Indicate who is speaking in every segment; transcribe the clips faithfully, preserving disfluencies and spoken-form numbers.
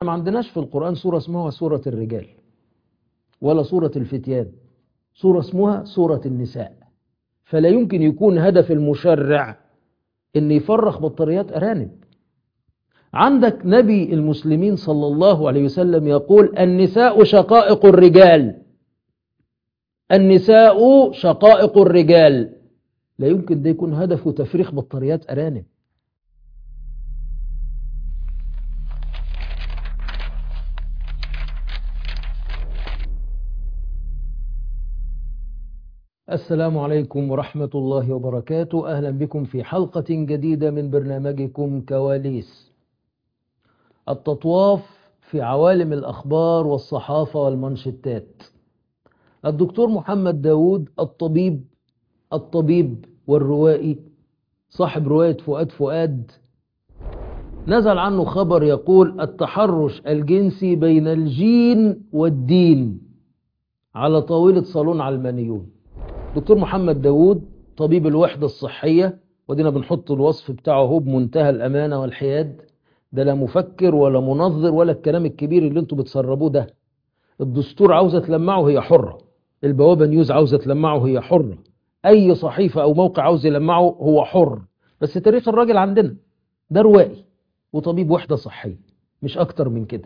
Speaker 1: ما عندناش في القرآن سورة اسمها سورة الرجال ولا سورة الفتيان، سورة اسمها سورة النساء. فلا يمكن يكون هدف المشرع ان يفرخ بطاريات أرانب. عندك نبي المسلمين صلى الله عليه وسلم يقول النساء شقائق الرجال، النساء شقائق الرجال. لا يمكن ده يكون هدفه تفريخ بطاريات أرانب. السلام عليكم ورحمة الله وبركاته. أهلا بكم في حلقة جديدة من برنامجكم كواليس، التطواف في عوالم الأخبار والصحافة والمنشتات. الدكتور محمد داود الطبيب الطبيب والروائي صاحب رواية فؤاد فؤاد نزل عنه خبر يقول التحرش الجنسي بين الجين والدين على طاولة صالون علمانيون. دكتور محمد داود طبيب الوحدة الصحية، ودينا بنحط الوصف بتاعه هو بمنتهى الأمانة والحياد، ده لا مفكر ولا منظر ولا الكلام الكبير اللي انتوا بتسربوه ده. الدستور عاوزة تلمعه هي حرة، البوابة نيوز عاوزة تلمعه هي حرة، أي صحيفة أو موقع عاوز يلمعه هو حر. بس تاريخ الراجل عندنا ده روائي وطبيب وحدة صحية، مش أكتر من كده.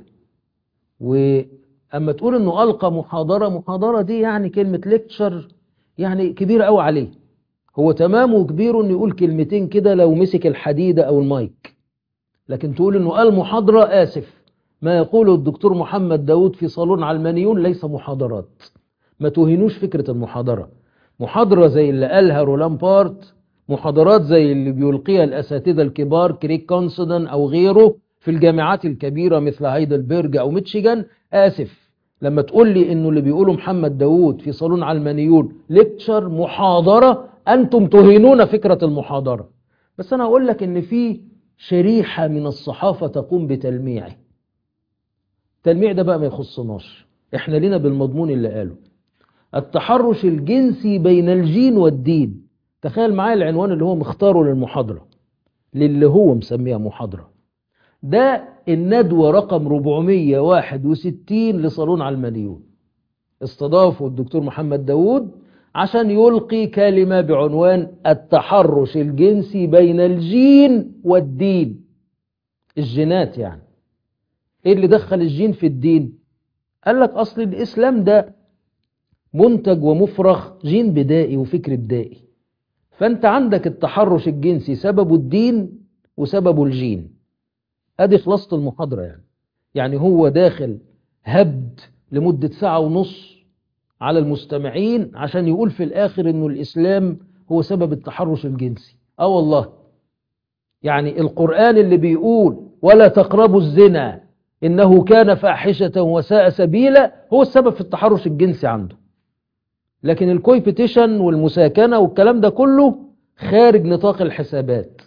Speaker 1: وأما تقول إنه ألقى محاضرة، محاضرة دي يعني كلمة ليكتشر يعني كبير قوي عليه. هو تمام وكبير إنه يقول كلمتين كده لو مسك الحديدة أو المايك، لكن تقول إنه قال محاضرة، آسف، ما يقوله الدكتور محمد داود في صالون علمانيون ليس محاضرات. ما توهنوش فكرة المحاضرة. محاضرة زي اللي قالها رولان بارت، محاضرات زي اللي بيلقيها الأساتذة الكبار كريك كونسدن أو غيره في الجامعات الكبيرة مثل هايدلبرج أو ميتشيغان. آسف، لما تقول لي إنه اللي بيقوله محمد داود في صالون علمانيون ليكتشر محاضرة، أنتم توهنون فكرة المحاضرة. بس أنا أقول لك إن في شريحة من الصحافة تقوم بتلميعه. التلميع ده بقى ما يخصناش، احنا لنا بالمضمون اللي قاله التحرش الجنسي بين الجين والدين. تخيل معايا العنوان اللي هو مختاره للمحاضرة، للي هو مسميها محاضرة. ده الندوة رقم أربعمية وواحد وستين لصالون علمانيون. استضافوا الدكتور محمد داود عشان يلقي كلمة بعنوان التحرش الجنسي بين الجين والدين. الجينات يعني ايه اللي دخل الجين في الدين؟ قال لك اصل الاسلام ده منتج ومفرخ جين بدائي وفكر بدائي، فانت عندك التحرش الجنسي سببه الدين وسببه الجين. ادي خلاصة المحاضرة. يعني يعني هو داخل هبد لمدة ساعة ونص على المستمعين عشان يقول في الاخر انه الاسلام هو سبب التحرش الجنسي. اه والله، يعني القرآن اللي بيقول ولا تقربوا الزنا إنه كان فاحشة وساء سبيلا هو السبب في التحرش الجنسي عنده. لكن الكويبيتيشن والمساكنة والكلام ده كله خارج نطاق الحسابات.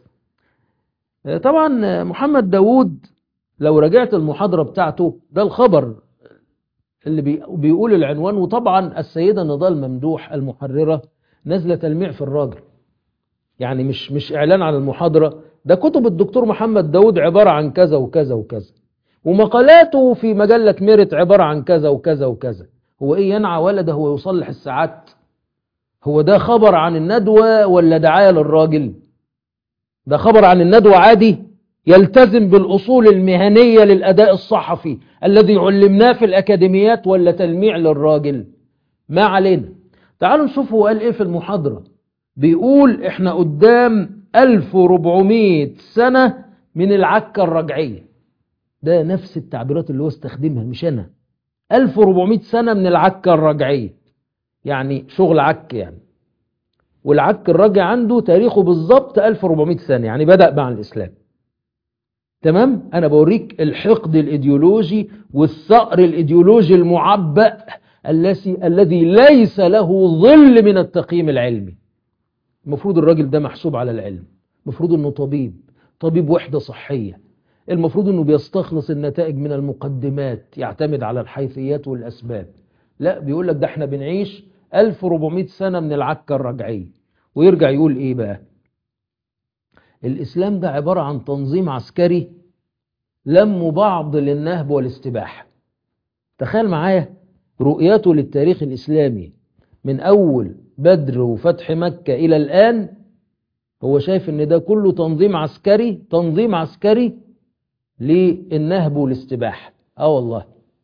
Speaker 1: طبعا محمد داود لو رجعت المحاضرة بتاعته، ده الخبر اللي بيقول العنوان، وطبعا السيدة نضال ممدوح المحررة نزل تلميع في الراجل. يعني مش مش إعلان عن المحاضرة، ده كتب الدكتور محمد داود عبارة عن كذا وكذا وكذا، ومقالاته في مجلة ميرت عبارة عن كذا وكذا وكذا. هو ايه ينعى ولده هو يصلح الساعات؟ هو ده خبر عن الندوة ولا دعاية للراجل؟ ده خبر عن الندوة عادي يلتزم بالأصول المهنية للأداء الصحفي الذي علمناه في الأكاديميات، ولا تلميع للراجل؟ ما علينا. تعالوا نشوف هو قال ايه في المحاضرة. بيقول احنا قدام ألف وأربعمائة سنة من العكة الرجعية. ده نفس التعبيرات اللي هو استخدمها مش أنا. ألف وأربعمائة سنة من العكة الرجعية، يعني شغل عك يعني. والعك الرجع عنده تاريخه بالضبط ألف وأربعمائة سنة، يعني بدأ مع الإسلام. تمام؟ أنا بوريك الحقد الإيديولوجي والثأر الإيديولوجي المعبأ الذي الذي ليس له ظل من التقييم العلمي. المفروض الراجل ده محسوب على العلم، المفروض أنه طبيب طبيب وحدة صحية، المفروض أنه بيستخلص النتائج من المقدمات، يعتمد على الحيثيات والأسباب. لا، بيقول لك ده احنا بنعيش ألف وأربعمائة سنة من العكة الرجعية. ويرجع يقول ايه بقى؟ الإسلام ده عبارة عن تنظيم عسكري لموا بعض للنهب والاستباحة. تخيل معايا رؤيته للتاريخ الإسلامي من أول بدر وفتح مكة إلى الآن، هو شايف ان ده كله تنظيم عسكري، تنظيم عسكري للنهب والاستباحة. اه والله.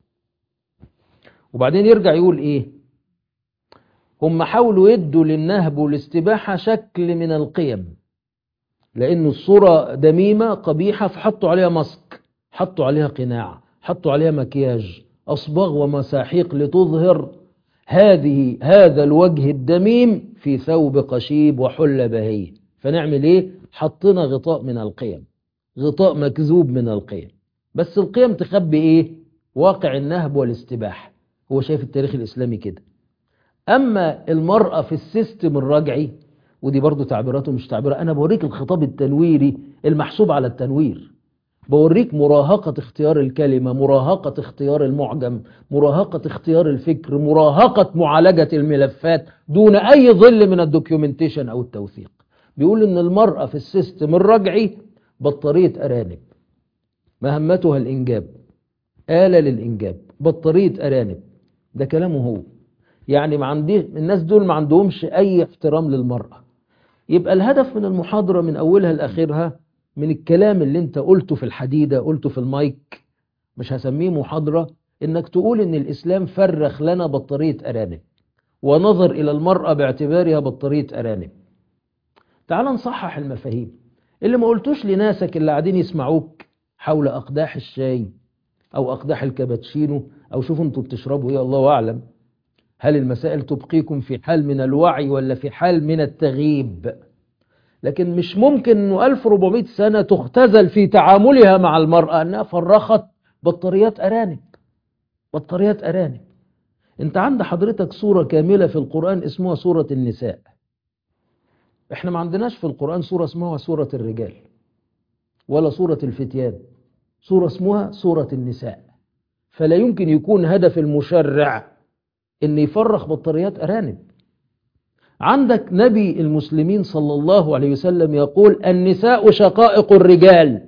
Speaker 1: وبعدين يرجع يقول ايه؟ هم حاولوا يدوا للنهب والاستباحة شكل من القيم، لأن الصورة دميمة قبيحة، فحطوا عليها ماسك، حطوا عليها قناع، حطوا عليها مكياج، أصباغ ومساحيق لتظهر هذه هذا الوجه الدميم في ثوب قشيب وحلة بهية. فنعمل ايه؟ حطنا غطاء من القيم، غطاء مكذوب من القيم، بس القيم تخبي ايه؟ واقع النهب والاستباحة. هو شايف التاريخ الإسلامي كده. أما المرأة في السيستم الرجعي، ودي برضو تعبيراته مش تعبيرات، أنا بوريك الخطاب التنويري المحسوب على التنوير، بوريك مراهقة اختيار الكلمة، مراهقة اختيار المعجم، مراهقة اختيار الفكر، مراهقة معالجة الملفات دون أي ظل من الدوكيومنتيشن أو التوثيق. بيقول إن المرأة في السيستم الرجعي بطارية أرانب، مهمتها الإنجاب، آلة للإنجاب، بطارية أرانب. ده كلامه هو. يعني ما عندي الناس دول ما عندهمش أي احترام للمرأة. يبقى الهدف من المحاضرة من أولها لآخرها، من الكلام اللي انت قلته في الحديدة، قلته في المايك، مش هسميه محاضرة، انك تقول ان الإسلام فرخ لنا بطارية أرانب ونظر إلى المرأة باعتبارها بطارية أرانب. تعال نصحح المفاهيم. اللي ما قلتوش لناسك اللي قاعدين يسمعوك حول أقداح الشاي أو أقداح الكابتشينو، أو شوفوا انتوا بتشربوا ايه، الله أعلم. هل المسائل تبقيكم في حال من الوعي ولا في حال من التغييب؟ لكن مش ممكن أنه ألف وأربعمائة سنة تختزل في تعاملها مع المرأة أنها فرخت بطاريات أرانب. بطاريات أرانب. انت عند حضرتك سورة كاملة في القرآن اسمها سورة النساء. احنا ما عندناش في القرآن سورة اسمها سورة الرجال ولا سورة الفتيان، سورة اسمها سورة النساء. فلا يمكن يكون هدف المشرع ان يفرخ بطاريات أرانب. عندك نبي المسلمين صلى الله عليه وسلم يقول النساء شقائق الرجال،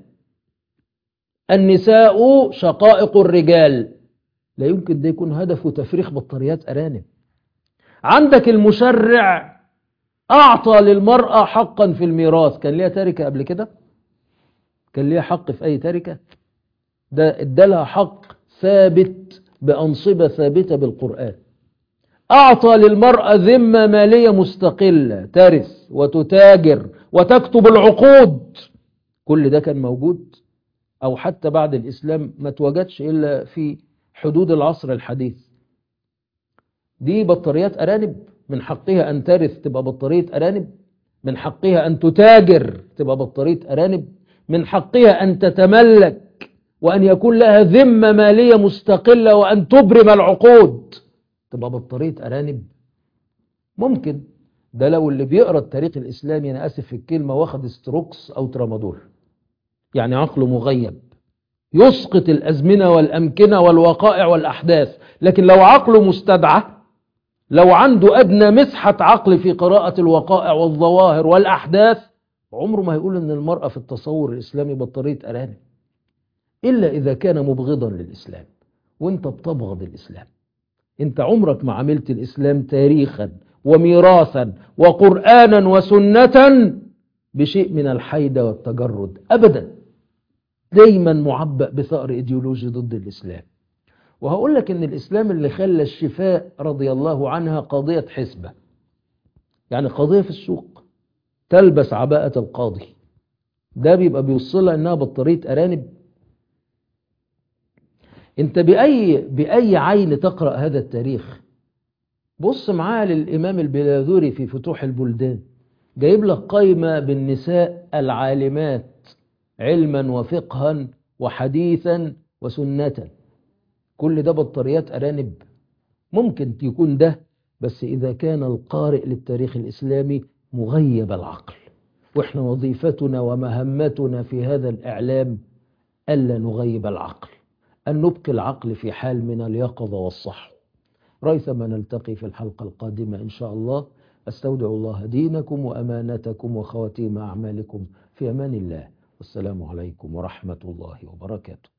Speaker 1: النساء شقائق الرجال. لا يمكن ده يكون هدفه تفريخ بطاريات أرانب. عندك المشرع أعطى للمرأة حقا في الميراث. كان ليها تركة قبل كده؟ كان ليها حق في أي تركة؟ ده ادالها حق ثابت بأنصبة ثابتة بالقرآن. أعطى للمرأة ذمة مالية مستقلة، ترث وتتاجر وتكتب العقود. كل ده كان موجود، أو حتى بعد الإسلام ما توجدش إلا في حدود العصر الحديث. دي بطاريات أرانب، من حقها أن ترث تبقى بطارية أرانب، من حقها أن تتاجر تبقى بطارية أرانب، من حقها أن تتملك وأن يكون لها ذمة مالية مستقلة وأن تبرم العقود تبقى بطارية أرانب. ممكن ده لو اللي بيقرأ التاريخ الإسلامي، أنا أسف في الكلمة، واخد استروكس أو ترامادول، يعني عقله مغيب يسقط الأزمنة والأمكنة والوقائع والأحداث. لكن لو عقله مستدعى، لو عنده أدنى مسحة عقل في قراءة الوقائع والظواهر والأحداث، عمره ما هيقول أن المرأة في التصور الإسلامي بطارية أرانب، إلا إذا كان مبغضا للإسلام. وانت بتبغض الإسلام. انت عمرك ما عملت الإسلام تاريخا وميراثا وقرآنا وسنة بشيء من الحيدة والتجرد أبدا. دايما معبأ بثأر إيديولوجي ضد الإسلام. وهقول لك ان الإسلام اللي خلى الشفاء رضي الله عنها قضية حسبة، يعني قضية في السوق، تلبس عباءة القاضي، ده بيبقى بيوصلها انها بطارية أرانب. انت بأي, بأي عين تقرأ هذا التاريخ؟ بص معاه للإمام البلاذوري في فتوح البلدان، جايب لك قائمة بالنساء العالمات علما وفقها وحديثا وسنة. كل ده بطاريات أرانب. ممكن يكون ده، بس إذا كان القارئ للتاريخ الإسلامي مغيب العقل. وإحنا وظيفتنا ومهمتنا في هذا الإعلام ألا نغيب العقل، أن نبقي العقل في حال من اليقظة والصحو. ريثما نلتقي في الحلقة القادمة إن شاء الله. أستودع الله دينكم وأمانتكم وخواتيم أعمالكم في أمان الله. والسلام عليكم ورحمة الله وبركاته.